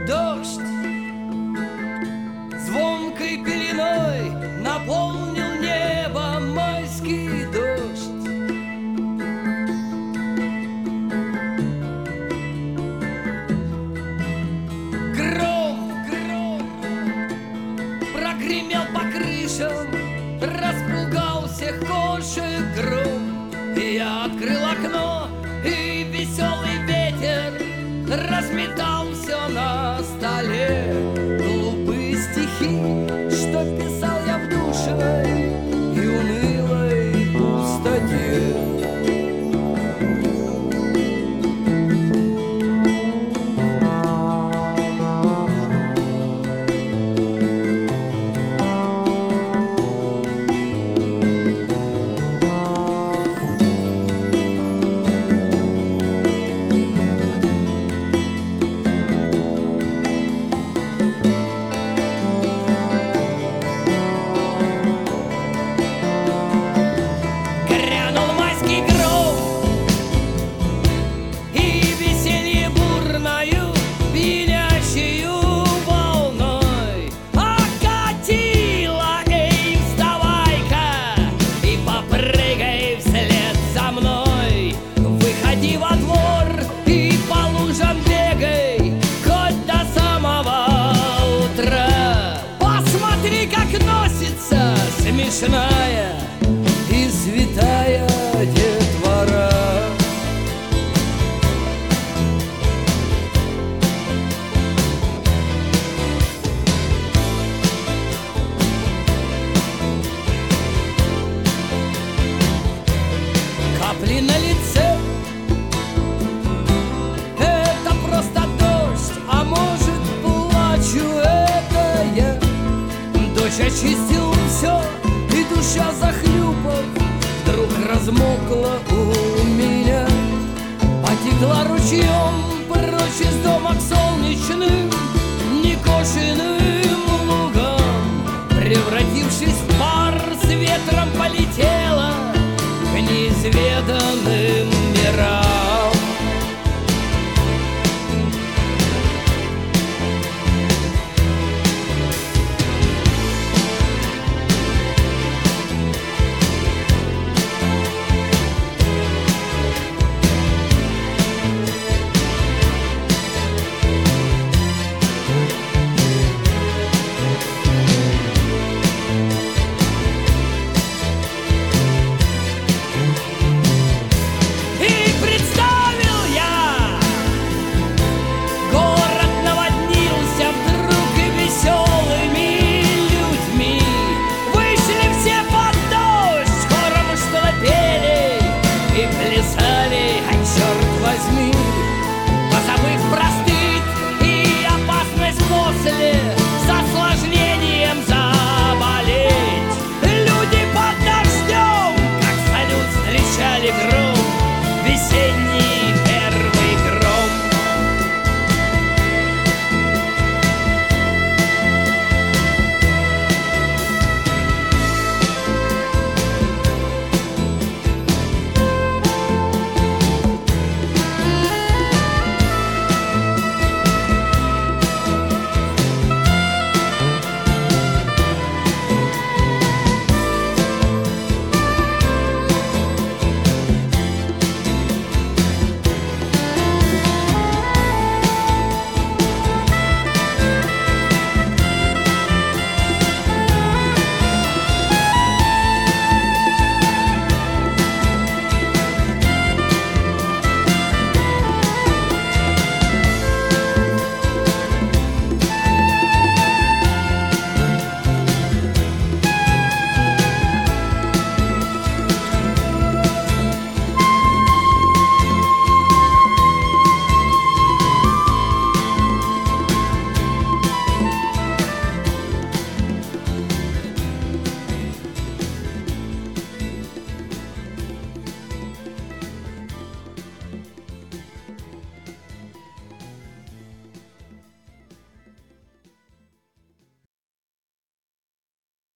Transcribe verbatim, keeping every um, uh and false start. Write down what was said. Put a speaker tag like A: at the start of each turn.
A: дождь звонкой пеленой наполнил небо майский дождь. Гром, гром прогремел по крышам, распугал всех кошек гром. Я открыл окно, и веселый ветер разметал все на столе. Глупые стихи, что писал я в душной и унылой пустоте. Смешная и святая детвора. Капли на лице — это просто дождь, а может, плачу, это я. Дождь очистил все, и душа, захлюпав, вдруг размокла у меня. Потекла ручьем прочь из дома к солнечным, некошенным лугам, превратившись